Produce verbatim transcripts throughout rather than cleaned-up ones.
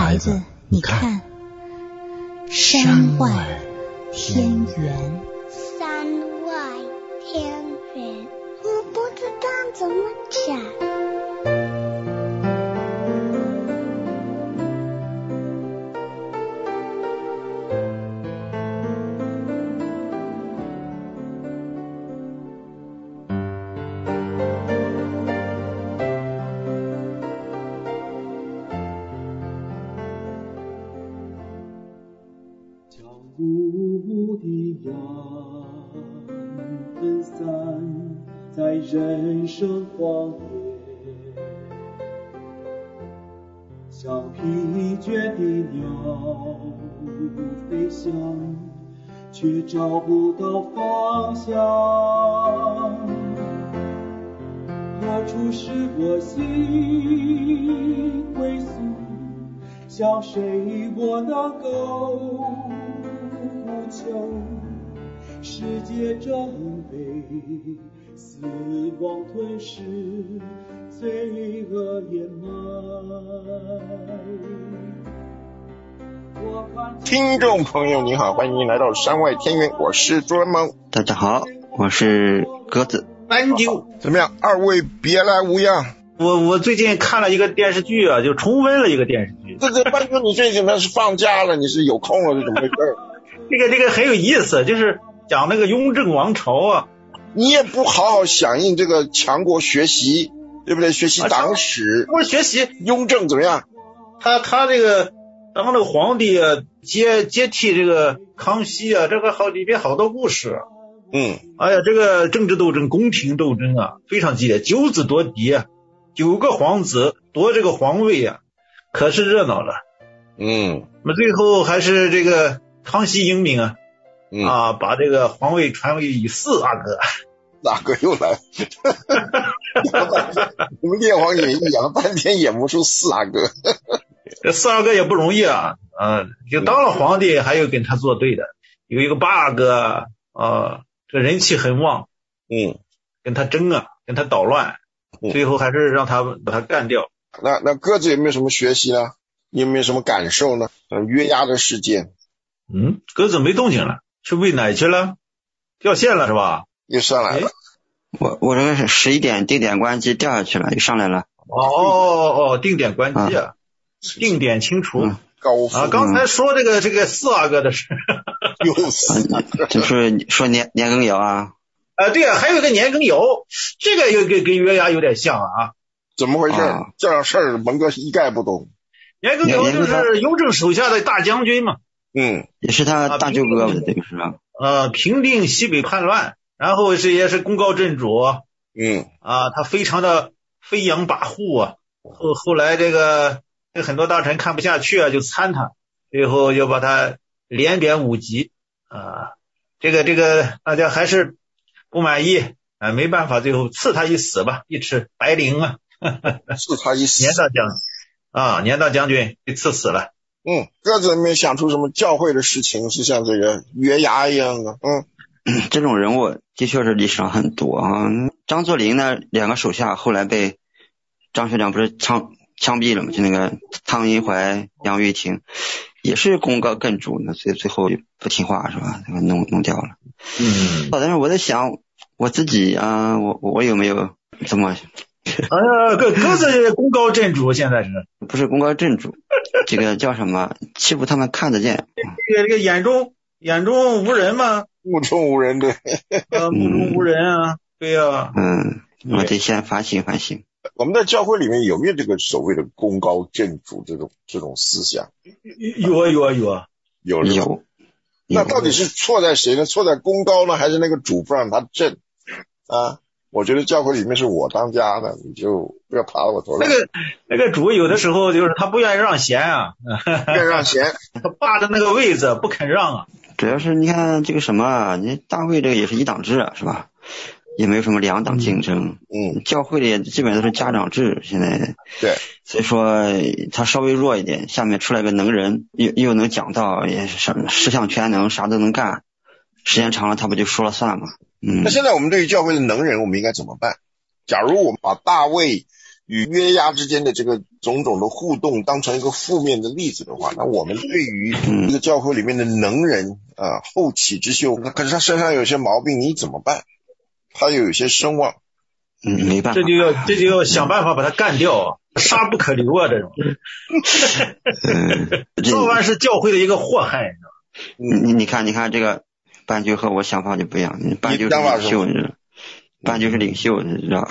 孩子，你看，山外天圆。 山外天圆，我不知道怎么讲。 雾的阳分散在人生荒野，像疲倦的鸟飞翔，却找不到方向。何处是我心归宿？向谁我能够求？世界正被死亡吞噬，罪恶掩埋。 听众朋友您好，欢迎您来到山外天圆，我是朱文萌。 大家好，我是鸽子。 南京怎么样？二位别来无恙。 我我最近看了一个电视剧啊，就重温了一个电视剧。 这这班哥，你最近那是放假了，你是有空了，是怎么回事？ 这个这个很有意思，就是讲那个雍正王朝啊。 你也不好好响应这个强国学习，对不对？学习党史。 我学习雍正怎么样？ 他他这个当那个皇帝啊，接接替这个康熙啊，这个好里边好多故事。 嗯， 哎呀，这个政治斗争、宫廷斗争啊，非常激烈，九子夺嫡啊，九个皇子夺这个皇位啊，可是热闹了。 嗯， 那么最后还是这个康熙英明啊， 嗯、 啊，把这个皇位传位于四阿哥。 哪个又来？我们列王演义讲了半天演不出四阿哥。 这四阿哥也不容易啊，啊，就当了皇帝，还有跟他作对的，有一个八阿哥啊，这人气很旺， 嗯， 跟他争啊，跟他捣乱，最后还是让他把他干掉。 那那鸽子有没有什么学习呢？你有没有什么感受呢？呃，约押的事件。 嗯，鸽子没动静了，去喂奶去了，掉线了是吧？ 又上来了。 我我这个是十一点定点关机掉下去了，又上来了。 哦哦哦，定点关机啊，啊定点清除。嗯、 高啊，刚才说这个这个四阿哥的事， 又四阿哥， 就是说年年羹尧啊。 啊，对啊，还有一个年羹尧，这个又跟跟约押有点像啊。 怎么回事？啊、这样事儿蒙哥一概不懂。 年羹尧就是雍正手下的大将军嘛。 嗯， 也是他大舅哥，这个是吧？ 呃，平定西北叛乱，然后是也是功高震主。 嗯， 啊，他非常的飞扬跋扈啊。后后来这个很多大臣看不下去啊，就参他，最后就把他连贬五级啊。这个这个大家还是不满意啊，没办法，最后赐他一死吧，一尺白绫啊。 赐他一死。 年大将啊，年大将军被赐死了。 嗯，鸽子没想出什么教会的事情是像这个约押一样的。嗯， 这种人物的确是历史上很多啊。张作霖呢，两个手下后来被张学良不是枪枪毙了嘛？就那个汤荫怀、杨玉婷，也是功高震主呢，所以最后不听话是吧？这个弄弄掉了。 嗯， 但是我在想，我自己啊，我我有没有这么？ 哎呀，鸽鸽子功高震主，现在是不是功高震主？这个叫什么？欺负他们看得见。 这个这个眼中眼中无人嘛， 目中无人，对。 呃，目中无人啊，对呀、啊。 嗯，我得先反省反省。 我们在教会里面有没有这个所谓的功高震主这种这种思想？ 有啊有啊有啊有有。 那到底是错在谁呢？错在功高呢，还是那个主不让他震啊？我觉得教会里面是我当家的，你就不要爬我头上。 那个那个主有的时候就是他不愿意让贤啊， 不愿意让贤， 他霸着那个位子不肯让啊。 主要是你看这个什么，你大会这个也是一党制啊，是吧？也没有什么两党竞争。 嗯， 教会里基本都是家长制，现在。 对。 所以说他稍微弱一点，下面出来个能人，又又能讲道，也是十项全能，啥都能干。时间长了，他不就说了算吗？嗯。 那现在我们对于教会的能人，我们应该怎么办？假如我们把大卫与约押之间的这个种种的互动当成一个负面的例子的话，那我们对于这个教会里面的能人啊，后起之秀，那可是他身上有些毛病，你怎么办？他又有些声望， 嗯，没办法， 这就要这就要想办法把他干掉啊，杀不可留啊，这种，早晚是教会的一个祸害。 你你看你看这个斑鸠和我想法就不一样，斑鸠是领袖，你知道。斑鸠是领袖，你知道？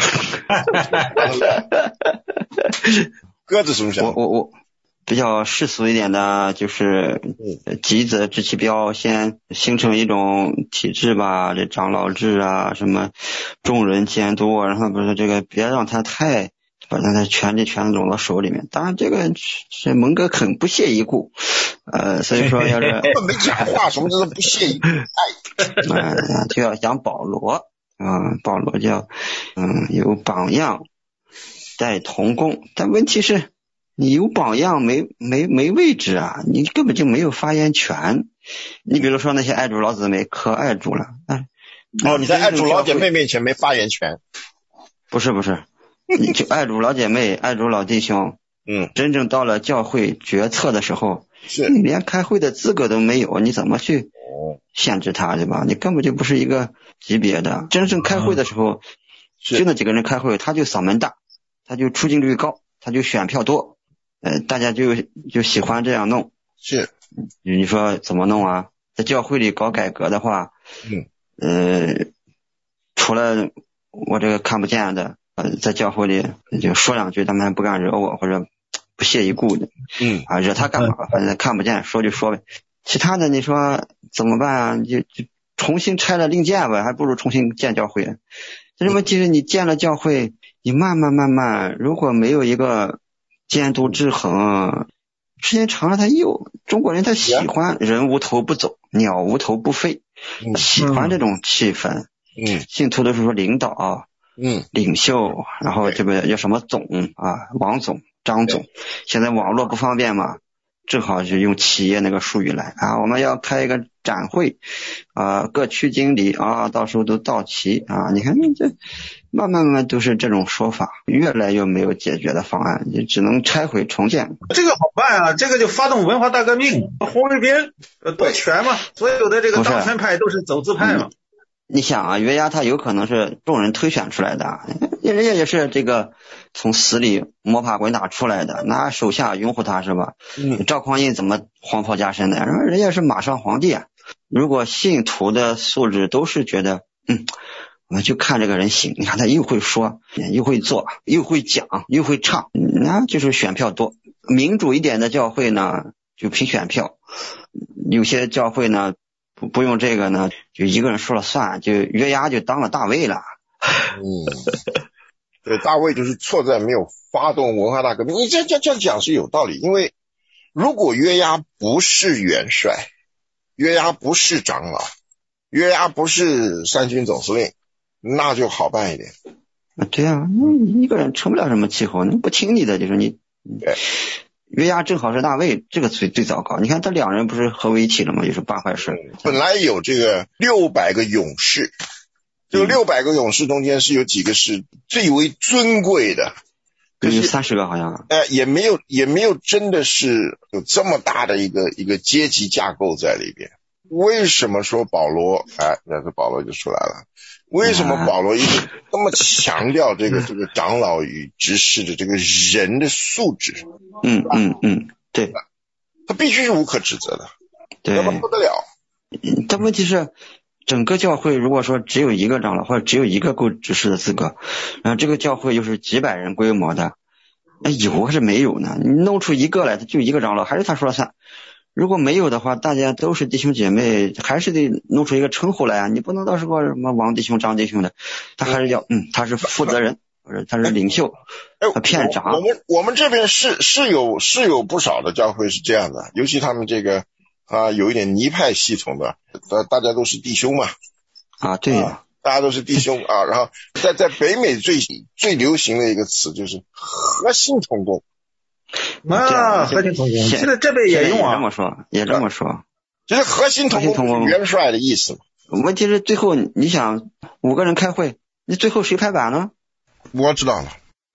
鸽子什么想法？ 我我我比较世俗一点的，就是急则治其标，先形成一种体制吧，这长老制啊，什么众人监督啊，然后不是这个，别让他太把他的权力全拢到手里面。当然，这个是蒙哥很不屑一顾，呃，所以说要是根本没讲话，什么叫做不屑一顾？哎， 呃，就要讲保罗。啊、嗯，保罗叫嗯有榜样带同工，但问题是你有榜样没没没位置啊，你根本就没有发言权。你比如说那些爱主老姊妹可爱主了，哎， 哦，你在爱主老姐妹面前没发言权？ 不是不是，你就爱主老姐妹、爱主老弟兄， 嗯， 真正到了教会决策的时候， 是你连开会的资格都没有，你怎么去限制他，对吧？你根本就不是一个级别的。真正开会的时候，就那几个人开会，他就嗓门大，他就出镜率高，他就选票多，呃，大家就就喜欢这样弄。 是， 你说怎么弄啊？在教会里搞改革的话， 嗯， 呃，除了我这个看不见的，呃，在教会里就说两句，他们还不敢惹我，或者不屑一顾的， 嗯啊， 惹他干嘛？反正看不见，说就说呗。其他的你说怎么办啊？就就重新拆了另建吧，还不如重新建教会。但是问题是你建了教会，你慢慢慢慢，如果没有一个监督制衡，时间长了他又中国人他喜欢人无头不走，鸟无头不飞， 嗯、 喜欢这种气氛。 嗯， 信徒都是说领导， 嗯， 领袖，然后这个叫什么总啊，王总、张总。现在网络不方便嘛。正好是用企业那个术语来啊，我们要开一个展会啊，各区经理啊，到时候都到齐啊。你看这慢慢慢慢都是这种说法，越来越没有解决的方案，就只能拆毁重建。 这个好办啊，这个就发动文化大革命，红卫兵夺权嘛，所有的这个当权派都是走资派嘛。 你想啊，约押他有可能是众人推选出来的，人家也是这个从死里摸爬滚打出来的，那手下拥护他是吧？ 嗯， 赵匡胤怎么黄袍加身的？然后人家是马上皇帝啊。如果信徒的素质都是觉得，嗯，我们就看这个人行，你看他又会说，又会做，又会讲，又会唱，那就是选票多。民主一点的教会呢，就凭选票；有些教会呢。不不用这个呢，就一个人说了算，就约押就当了大卫了。 嗯，对，大卫就是错在没有发动文化大革命。你这这这讲是有道理，因为如果约押不是元帅，约押不是长老，约押不是三军总司令，那就好办一点。 对啊，你一个人成不了什么气候，你不听你的就是你。 对。 约押正好是大卫，这个最最糟糕。你看他两人不是合为一体了吗？就是办坏事。 本来有这个六百个勇士，这个六百个勇士中间是有几个是最为尊贵的， 可是三十个好像。 呃，也没有也没有真的是有这么大的一个一个阶级架构在里边。为什么说保罗？哎，那是保罗就出来了。为什么保罗一直那么强调这个这个长老与执事的这个人的素质？ 嗯嗯嗯，对， 他必须是无可指责的， 对， 要不然不得了。 但问题是，整个教会如果说只有一个长老或者只有一个够执事的资格，然后这个教会又是几百人规模的，那有还是没有呢？你弄出一个来，他就一个长老，还是他说了算。如果没有的话，大家都是弟兄姐妹，还是得弄出一个称呼来啊！你不能到时候什么王弟兄、张弟兄的，他还是要嗯，他是负责人，或者他是领袖，他片长。 我们我们这边是是有是有不少的教会是这样的，尤其他们这个啊有一点尼派系统的，大大家都是弟兄嘛。 啊，对呀、啊， 大家都是弟兄啊。然后在在北美最最流行的一个词就是核心同工。 啊，核心同工，现在这边也用啊， 也这么说，也这么说， 就是核心同工元帅的意思。 问题是最后你想五个人开会，你最后谁拍板呢？ 我知道了，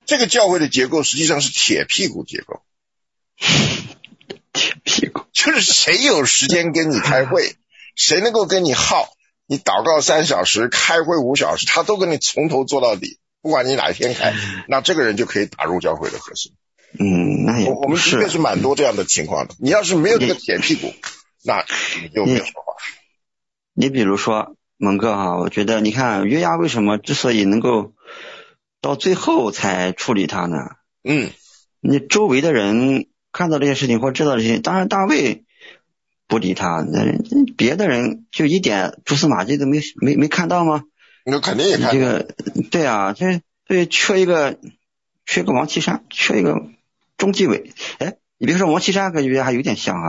这个教会的结构实际上是铁屁股结构。 铁屁股就是谁有时间跟你开会，谁能够跟你耗，你祷告三小时，开会五小时，他都跟你从头做到底，不管你哪一天开，那这个人就可以打入教会的核心。 嗯，那也我我们的确是蛮多这样的情况的。你要是没有这个铁屁股，那你就没有说话。 你比如说蒙哥哈，我觉得你看约押为什么之所以能够到最后才处理他呢？ 嗯， 你周围的人看到这些事情或知道这些，当然大卫不理他，那别的人就一点蛛丝马迹都没没没看到吗？ 那肯定也看到。 这个对啊，这对缺一个缺一个王岐山，缺一个中纪委。哎，你别说王岐山跟约押还有点像啊。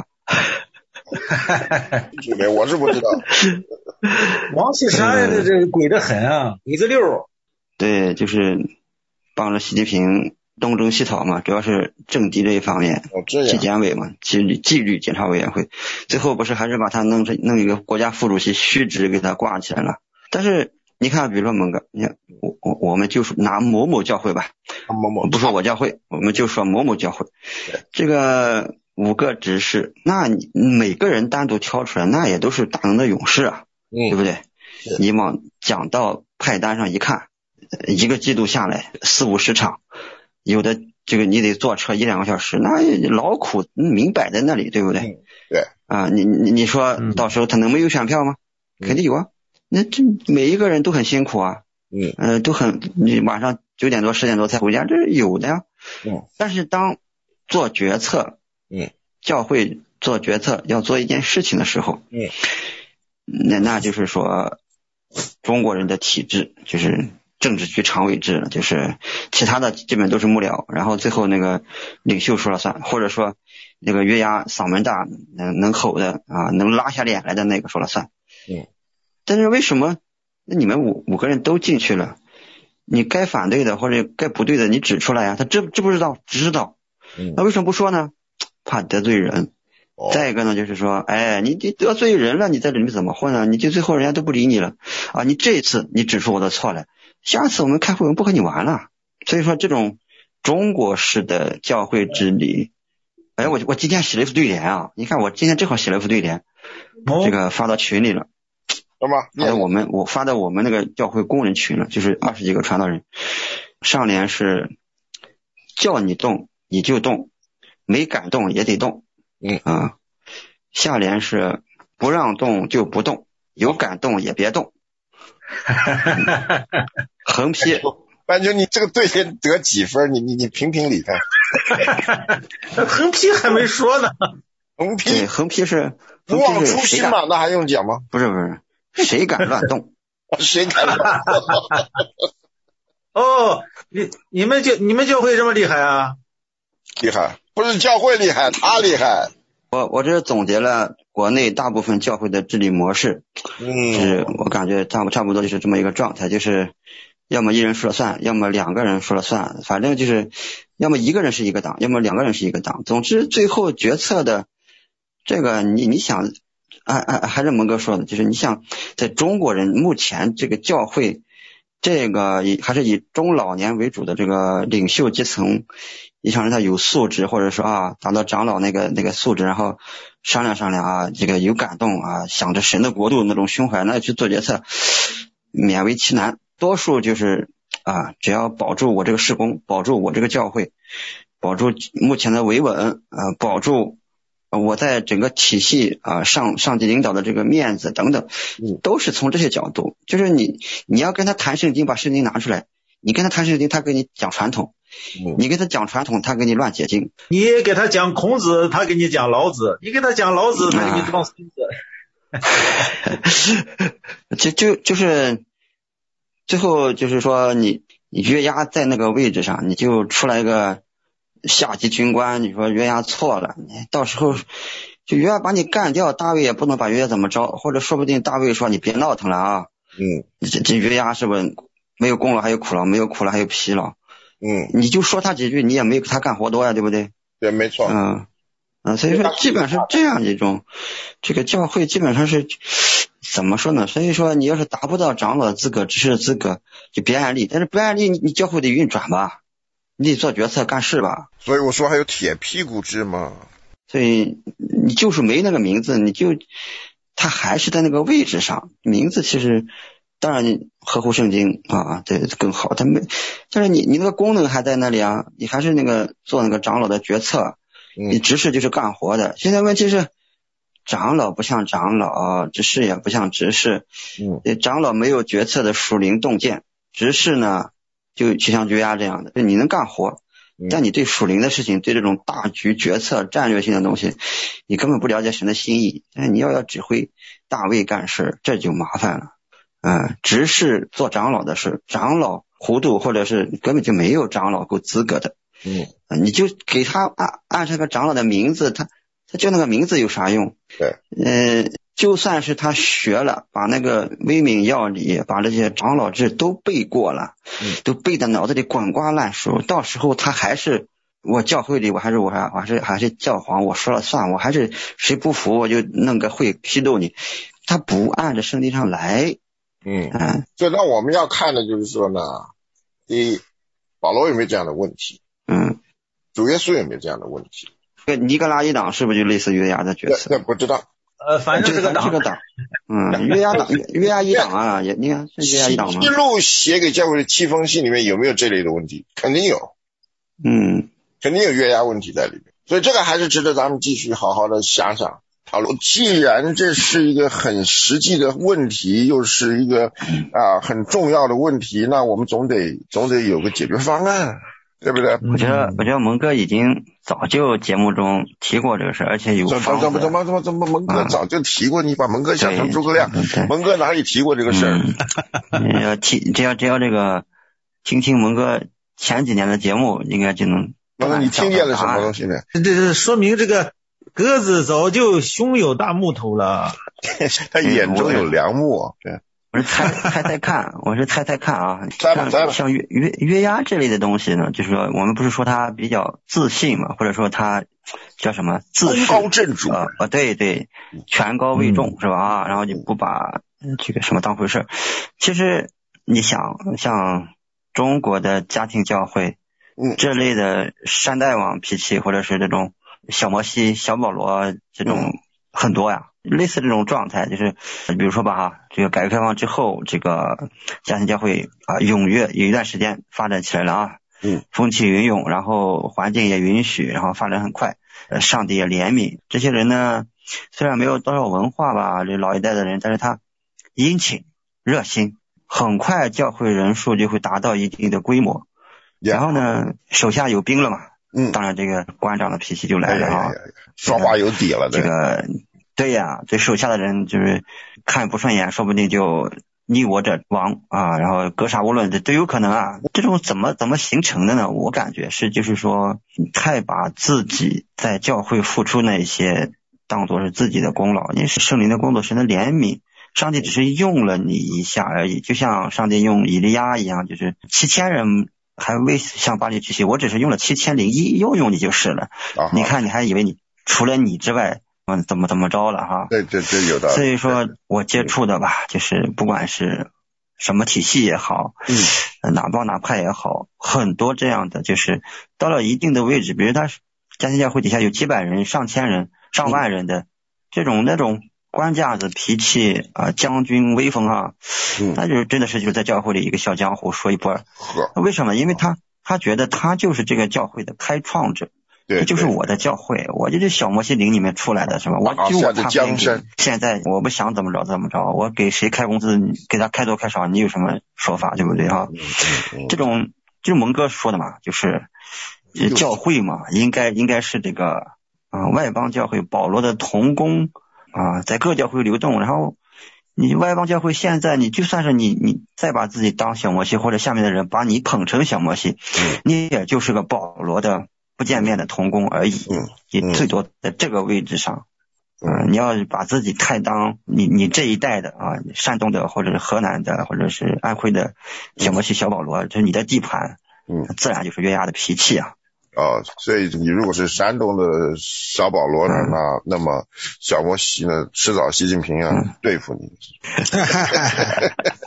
我是不知道。 王岐山这这鬼得很啊，鬼子溜。 对，就是帮着习近平东征西讨嘛，主要是政敌这一方面， 哦，这样纪检委嘛，纪律纪律检查委员会，最后不是还是把他弄成弄一个国家副主席虚职给他挂起来了。但是你看，比如说蒙哥，你看我我我们就拿某某教会吧， 某某不说我教会，我们就说某某教会，这个五个执事，那你每个人单独挑出来，那也都是大能的勇士啊， 嗯， 对不对？你往讲道派单上一看，一个季度下来四五十场，有的这个你得坐车一两个小时，那劳苦明摆在那里，对不对？ 嗯、对啊，你你你说到时候他能没有选票吗？ 嗯、 肯定有啊。那这每一个人都很辛苦啊， 嗯， 呃，都很你晚上九点多十点多才回家，这是有的呀。 嗯， 但是当做决策， 嗯， 教会做决策要做一件事情的时候， 嗯， 那那就是说中国人的体制就是政治局常委制了，就是其他的基本都是幕僚，然后最后那个领袖说了算，或者说那个约押嗓门大能能吼的啊，能拉下脸来的那个说了算。 嗯， 但是为什么那你们五五个人都进去了，你该反对的或者该不对的你指出来呀、啊？他知知不知道？知道。那为什么不说呢？怕得罪人。 哦、 再一个呢，就是说，哎，你你得罪人了，你在这里面怎么混呢？你就最后人家都不理你了啊！你这一次你指出我的错来，下次我们开会我们不和你玩了。所以说这种中国式的教会治理，哎，我我今天写了一副对联啊，你看我今天正好写了一副对联， 哦、 这个发到群里了。 什么？ 发到我们我发到我们那个教会工人群了，就是二十几个传道人。上联是叫你动你就动，没敢动也得动。 嗯啊，下联是不让动就不动，有敢动也别动。横批， 半球，你这个对联得几分？你你你评评理看。 横批还没说呢。 横批对，横批是不忘初心嘛，那还用讲吗？ 不是不是，谁敢乱动？ 谁敢乱动？ 哦，你你们教你们教会这么厉害啊？ 厉害，不是教会厉害，他厉害。 我我这是总结了国内大部分教会的治理模式， 嗯， 是我感觉差不差不多就是这么一个状态，就是要么一人说了算，要么两个人说了算，反正就是要么一个人是一个党，要么两个人是一个党。总之最后决策的这个你你想，啊啊还是蒙哥说的，就是你想在中国人目前这个教会。这个以还是以中老年为主的这个领袖阶层，你想让他有素质，或者说啊达到长老那个那个素质，然后商量商量啊，这个有感动啊，想着神的国度那种胸怀，那去做决策，勉为其难。多数就是啊，只要保住我这个事工，保住我这个教会，保住目前的维稳，啊，保住我在整个体系啊上上级领导的这个面子等等，都是从这些角度。就是你你要跟他谈圣经，把圣经拿出来，你跟他谈圣经，他跟你讲传统；你跟他讲传统，他跟你乱解经。 你给他讲孔子，他给你讲老子；你给他讲老子，他给你讲孙子。就就就是最后就是说你你约押在那个位置上，你就出来一个下级军官，你说约押错了，你到时候就约押把你干掉，大卫也不能把约押怎么着，或者说不定大卫说你别闹腾了啊， 嗯， 这这约押是不是没有功劳还有苦劳，没有苦劳还有疲劳， 嗯， 你就说他几句，你也没有他干活多呀，对不对？ 对，没错， 嗯嗯，所以说基本是这样一种，这个教会基本上是怎么说呢？所以说你要是达不到长老的资格、执事的资格，就别按例，但是不按例，你你教会得运转吧。 你得做决策干事吧。 所以我说还有铁屁股制嘛。 所以你就是没那个名字，你就他还是在那个位置上，名字其实当然你合乎圣经啊，对更好。他没，但是你你那个功能还在那里啊，你还是那个做那个长老的决策，你执事就是干活的。现在问题是长老不像长老，执事也不像执事。嗯，长老没有决策的属灵洞见，执事呢就就像约押这样的，就你能干活。但你对属灵的事情，对这种大局决策战略性的东西，你根本不了解神的心意。但你要要指挥大卫干事，这就麻烦了。嗯，执事做长老的事，长老糊涂或者是根本就没有长老够资格的。嗯，你就给他按按这个长老的名字，他他就那个名字有啥用？ 对， 呃，就算是他学了，把那个威名要理，把这些长老制都背过了，嗯、都背的脑子里滚瓜烂熟，到时候他还是我教会里，我还是我还我还是还是教皇，我说了算，我还是谁不服我就弄个会批斗你，他不按着圣经上来。 嗯，嗯，所以那我们要看的就是说呢，第一，保罗有没有这样的问题？ 嗯， 主耶稣有没有这样的问题？ 这个尼格拉一党是不是就类似约押的角色？ 那不知道。 呃，反正这个党， 这个党，嗯，约押党，约押一党啊，也你看是约押一党吗？ 一路写给教会的七封信里面有没有这类的问题？肯定有， 嗯， 肯定有约押问题在里面，所以这个还是值得咱们继续好好的想想讨论。既然这是一个很实际的问题，又是一个啊很重要的问题，那我们总得总得有个解决方案。对不对？ 我觉得，我觉得蒙哥已经早就节目中提过这个事，而且有方怎么怎么怎么怎么蒙哥早就提过？你把蒙哥想成诸葛亮，蒙哥哪里提过这个事儿？ 嗯、要提，只要只要这个听听蒙哥前几年的节目，应该就能。 蒙哥，你听见了什么东西呢？ 这是说明这个鸽子早就胸有大木头了， 他眼中有良木。对。 我是猜猜猜看，我是猜猜看啊， 猜吧猜吧。 像约约约押这类的东西呢，就是说我们不是说他比较自信嘛，或者说他叫什么自功高震主啊、呃，对对，权高位重、嗯、是吧？啊，然后就不把这个什么当回事。其实你想，像中国的家庭教会，嗯，这类的山大王脾气，或者是这种小摩西、小保罗这种、嗯、很多呀。类似这种状态，就是比如说吧哈，这个改革开放之后，这个家庭教会啊踊跃有一段时间发展起来了啊， 嗯， 风起云涌，然后环境也允许，然后发展很快，呃，上帝也怜悯这些人呢，虽然没有多少文化吧，这老一代的人，但是他殷勤热心，很快教会人数就会达到一定的规模， yeah. 然后呢，手下有兵了嘛， 嗯， 当然这个官长的脾气就来了啊， 说话有底了， 这个。对呀，对手下的人就是看不顺眼，说不定就你我者亡啊，然后格杀勿论，这都有可能啊。这种怎么怎么形成的呢？我感觉是就是说，太把自己在教会付出那些当作是自己的功劳，因为是圣灵的工作，神的怜悯，上帝只是用了你一下而已，就像上帝用以利亚一样，就是七千人还未向巴黎去洗，我只是用了七千零一，又用你就是了。 啊、 你看你还以为你除了你之外。嗯，怎么怎么着了哈？ 对对对，有道理。 所以说我接触的吧，就是不管是什么体系也好， 嗯， 哪帮哪派也好，很多这样的，就是到了一定的位置，比如他家庭教会底下有几百人、上千人、上万人的、嗯、这种那种官架子、脾气啊、呃，将军威风啊， 嗯， 那就是真的是就是在教会里一个小江湖说一波。为什么？因为他他觉得他就是这个教会的开创者。 对， 这就是我的教会，我就是小摩西岭里面出来的，是吧？我就我他江山。 现在我不想怎么着怎么着，我给谁开工资，给他开多开少，你有什么说法，对不对哈？这种就是蒙哥说的嘛，就是教会嘛，应该应该是这个啊、呃、外邦教会保罗的同工啊、呃，在各教会流动，然后你外邦教会现在你就算是你你再把自己当小摩西，或者下面的人把你捧成小摩西，你也就是个保罗的。不见面的同工而已， 嗯， 也最多在这个位置上，嗯，呃、你要把自己太当你你这一代的啊，山东的或者是河南的或者是安徽的小摩西小保罗，这、嗯、是你的地盘， 嗯， 自然就是约押的脾气啊。 哦，所以你如果是山东的小保罗呢，嗯、那那么小摩西呢，迟早习近平要对付你。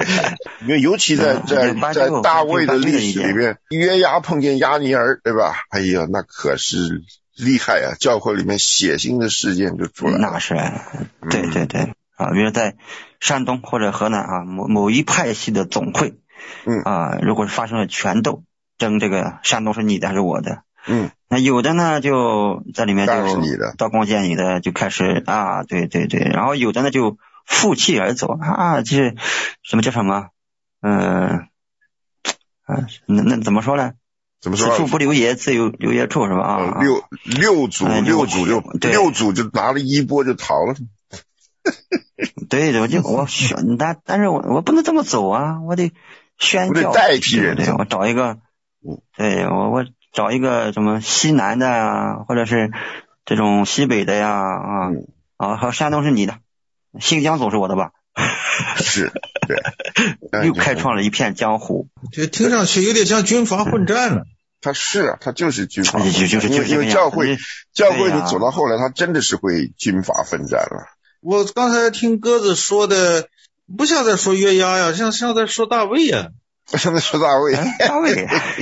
因为尤其在在在大卫的历史里面，约押碰见押尼尔，对吧？哎呀，那可是厉害啊！教会里面血腥的事件就出来了。 那是，对对对、嗯、啊，比如在山东或者河南啊，某某一派系的总会， 嗯啊，如果是发生了权斗，争这个山东是你的还是我的， 嗯， 那有的呢就在里面就刀光剑影的就开始啊，对对对，然后有的呢就负气而走啊，这是什么叫什么？嗯、呃、啊，那那怎么说呢？ 怎么说？ 此处不留爷，自有留爷处，是吧？啊， 呃、六六组、哎、六组就六组就拿了衣钵就逃了。 对，我就我选，但但是我我不能这么走啊，我得宣教， 我得代替人， 对，我找一个，对我我找一个什么西南的啊，或者是这种西北的呀啊、嗯、啊，和山东是你的，新疆总是我的吧？ 是，对， 又开创了一片江湖。 这听上去有点像军阀混战了。 他是啊，他就是军阀混战，就是就是因为教会教会你走到后来，他真的是会军阀混战了。 我刚才听鸽子说的，不像在说约押呀，像像在说大卫呀。 像在说大卫， 大卫，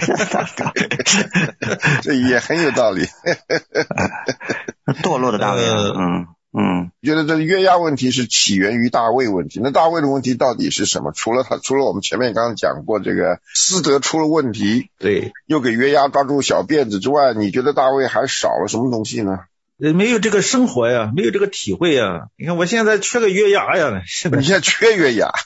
这也很有道理。 堕落的大卫，呃、嗯。嗯， 觉得这约押问题是起源于大卫问题。那大卫的问题到底是什么？除了他，除了我们前面刚刚讲过这个私德出了问题， 对， 又给约押抓住小辫子之外，你觉得大卫还少了什么东西呢？ 没有这个生活呀，没有这个体会呀。你看我现在缺个约押呀，是的。 你现在缺约押，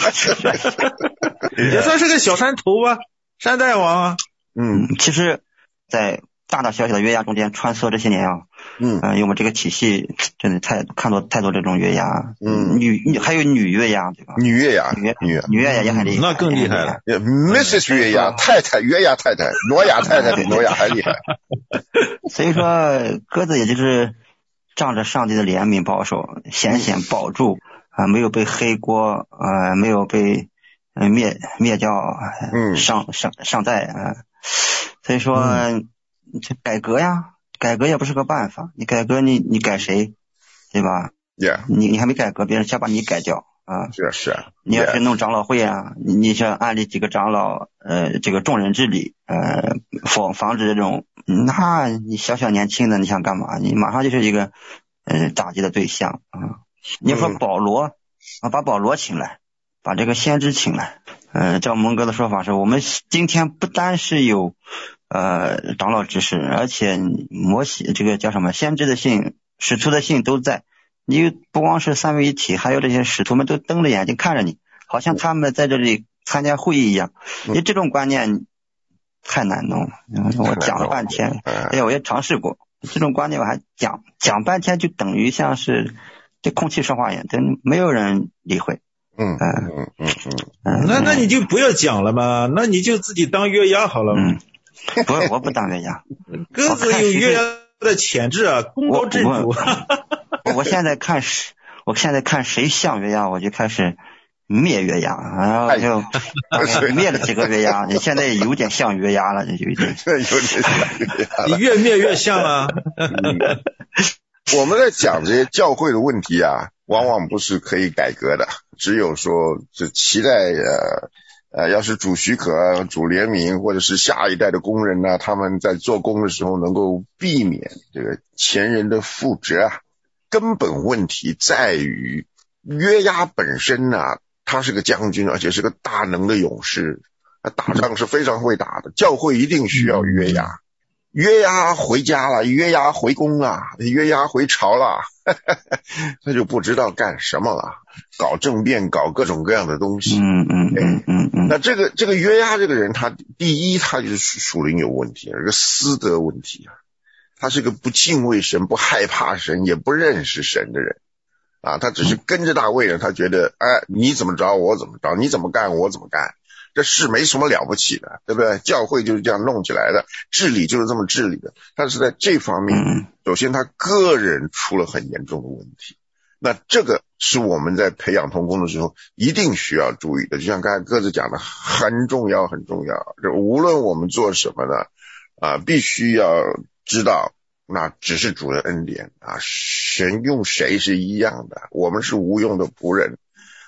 也算是个小山头吧，山大王啊。 嗯，其实，在大大小小的约押中间穿梭这些年啊。 嗯， 呃，因为我们这个体系真的太看到太多这种约押， 嗯， 女女还有女约押，对吧？ 女约押， 女女女约押也很厉害， 那更厉害了。 missus 约押，太太约押太太，挪亚太太比挪亚还厉害。 所以说，鸽子也就是仗着上帝的怜悯保守，险险保住啊、呃，没有被黑锅，呃，没有被呃灭灭掉， 嗯， 上上上代啊、呃。所以说，嗯、改革呀。改革也不是个办法，你改革你你改谁，对吧？ Yeah. 你你还没改革，别人先把你改掉啊！ 是是， 你要是弄长老会啊，你你像安利几个长老，呃，这个众人治理，呃，防防止这种，那你小小年轻的你想干嘛？你马上就是一个呃打击的对象啊！你说保罗、嗯、啊，把保罗请来，把这个先知请来，呃，照蒙哥的说法是，我们今天不单是有。呃，长老指示，而且摩西这个叫什么先知的信、使徒的信都在。你不光是三位一体，还有这些使徒们都瞪着眼睛看着你，好像他们在这里参加会议一样。你这种观念太难弄了，我讲了半天，哎呀，我也尝试过这种观念，我还讲讲半天，就等于像是对空气说话一样，没有人理会。 嗯嗯嗯嗯嗯，那那你就不要讲了嘛，那你就自己当约押好了。 嗯。不，我不当约押。 鸽子有约押的潜质啊，功高震主。 我, 我现在看谁，我现在看谁像约押，我就开始灭约押，然后就灭了几个约押。你现在有点像约押了，就有点。 有点像约押。 你越灭越像啊。 嗯、我们在讲这些教会的问题啊，往往不是可以改革的，只有说就期待呃。呃，要是主许可、主怜悯，或者是下一代的工人呢，他们在做工的时候能够避免这个前人的覆辙啊。根本问题在于约押本身呢、啊，他是个将军，而且是个大能的勇士，他打仗是非常会打的，教会一定需要约押。约押回家了，约押回宫了，约押回朝了，他就不知道干什么了，搞政变，搞各种各样的东西。 嗯嗯嗯嗯嗯。 那这个这个约押这个人，他第一他就是属灵有问题，这个私德问题啊，他是个不敬畏神、不害怕神、也不认识神的人啊，他只是跟着大卫人，他觉得哎，你怎么着我怎么着，你怎么干我怎么干。这事没什么了不起的，对不对？教会就是这样弄起来的，治理就是这么治理的。但是在这方面，首先他个人出了很严重的问题，那这个是我们在培养同工的时候一定需要注意的。就像刚才鸽子讲的，很重要很重要。就无论我们做什么呢，啊，必须要知道，那只是主的恩典啊，神用谁是一样的，我们是无用的仆人。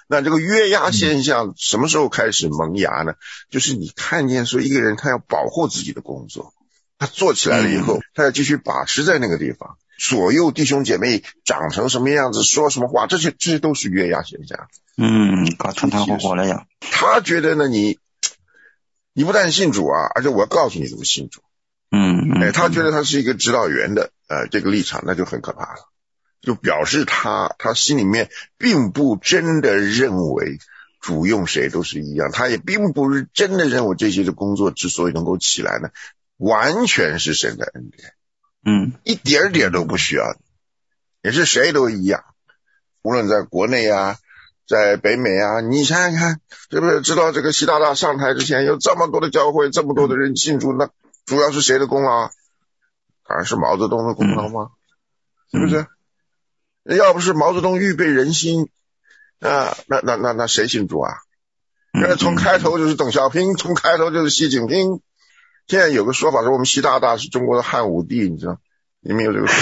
那这个约押现象什么时候开始萌芽呢？就是你看见说一个人他要保护自己的工作，他做起来了以后，他要继续把持在那个地方，左右弟兄姐妹长成什么样子，说什么话，这些这些都是约押现象。 嗯，搞团团伙伙了呀。 他觉得呢，你你不但信主啊，而且我要告诉你怎么信主。 嗯， 哎，他觉得他是一个指导员的呃这个立场，那就很可怕了，就表示他他心里面并不真的认为主用谁都是一样，他也并不是真的认为这些的工作之所以能够起来呢，完全是神的恩典， 嗯， 一点点都不需要，也是谁都一样，无论在国内啊，在北美啊，你想想看，是不是知道这个习大大上台之前有这么多的教会，这么多的人信主，那主要是谁的功劳？当然是毛泽东的功劳吗？是不是？要不是毛泽东预备人心啊，那那那那谁信主啊？那从开头就是邓小平，从开头就是习近平。现在有个说法说我们习大大是中国的汉武帝，你知道？你们有这个说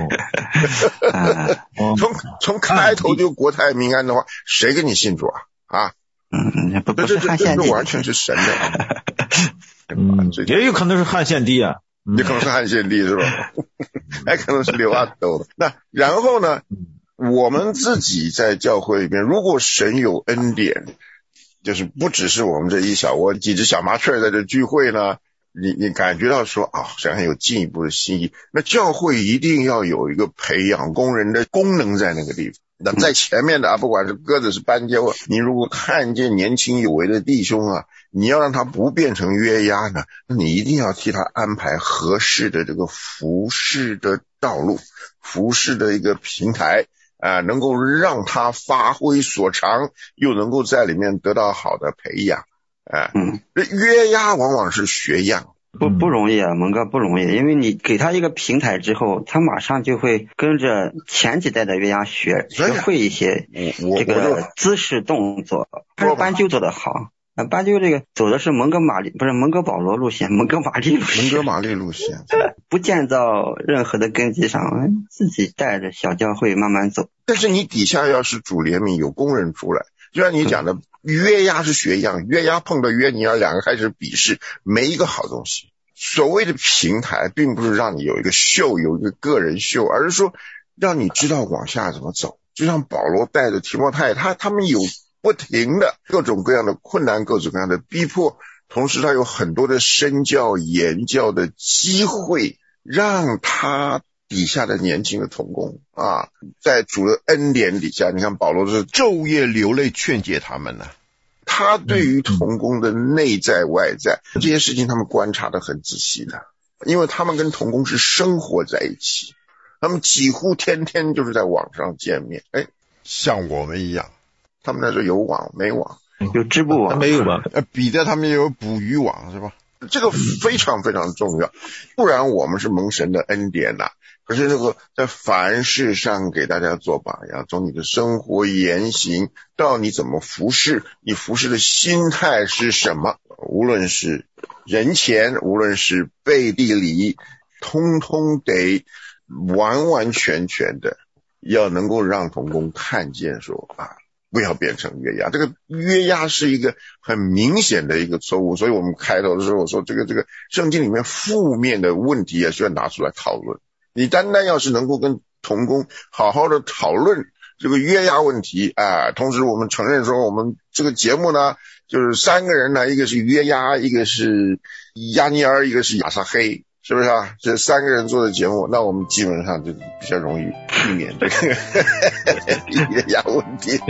法？从从开头就国泰民安的话，谁跟你信主啊？啊？ 嗯，不不是汉献帝， 这完全是神的。 嗯，也有可能是汉献帝啊， 也可能是汉献帝是吧？还可能是刘阿斗的。那然后呢？我们自己在教会里面，如果神有恩典，就是不只是我们这一小窝几只小麻雀在这聚会呢，你你感觉到说啊，神还有进一步的心意，那教会一定要有一个培养工人的功能在那个地方。那在前面的啊，不管是鸽子是斑鸠啊，你如果看见年轻有为的弟兄啊，你要让他不变成约押呢，那你一定要替他安排合适的这个服事的道路，服事的一个平台啊，能够让他发挥所长，又能够在里面得到好的培养。啊，嗯，这约押往往是学样。 不不容易啊，蒙哥不容易，因为你给他一个平台之后，他马上就会跟着前几代的约押学学会一些这个姿势动作。还是斑鸠做得好，斑鸠这个走的是蒙哥马利，不是蒙哥保罗路线，蒙哥马利路线， 蒙哥马利路线， 不建造任何的根基上，自己带着小教会慢慢走。 但是你底下要是主怜悯，有工人出来，就像你讲的。约押是学样，约押碰到约尼尔，两个开始比试，没一个好东西。所谓的平台并不是让你有一个秀，有一个个人秀，而是说让你知道往下怎么走。就像保罗带着提摩太，他他们有不停的各种各样的困难，各种各样的逼迫，同时他有很多的身教言教的机会，让他底下的年轻的同工啊，在主的恩典底下，你看保罗是昼夜流泪劝诫他们呢、啊。 他对于同工的内在外在、嗯、这些事情他们观察得很仔细的，因为他们跟同工是生活在一起，他们几乎天天就是在网上见面。哎， 像我们一样， 他们那时候有网没网？ 有织布网， 没有吧？ 呃，彼得他们也有捕鱼网是吧？ 这个非常非常重要，不然我们是蒙神的恩典呐、啊。可是这个在凡事上给大家做榜样，从你的生活言行到你怎么服侍，你服侍的心态是什么，无论是人前，无论是背地里，通通得完完全全的要能够让同工看见说啊，不要变成约押。这个约押是一个很明显的一个错误，所以我们开头的时候我说这个这个圣经里面负面的问题也需要拿出来讨论。你单单要是能够跟同工好好的讨论这个约押问题啊，同时我们承认说我们这个节目呢，就是三个人呢，一个是约押，一个是亚尼尔，一个是亚撒黑，是不是啊？这三个人做的节目，那我们基本上就比较容易避免这个约押问题。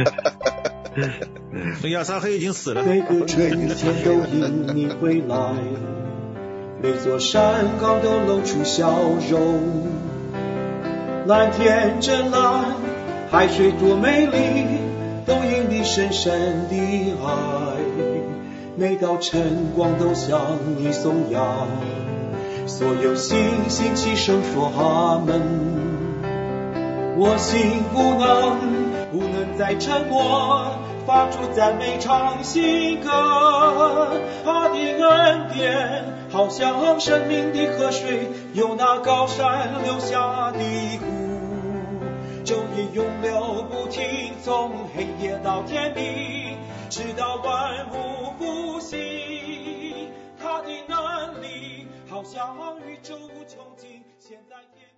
亚撒黑已经死了。 每个春天都迎你回来，每座山岗都露出笑容，蓝天真蓝，海水多美丽，都因你深深的爱。每道晨光都向你颂扬，所有星星齐声说阿门。我心不能不能再沉默，发出赞美唱新歌。他的恩典好像生命的河水，由那高山流下的湖， 宙也永流不停，从黑夜到天明，直到万物复兴。他的能力好像宇宙无穷尽，现在也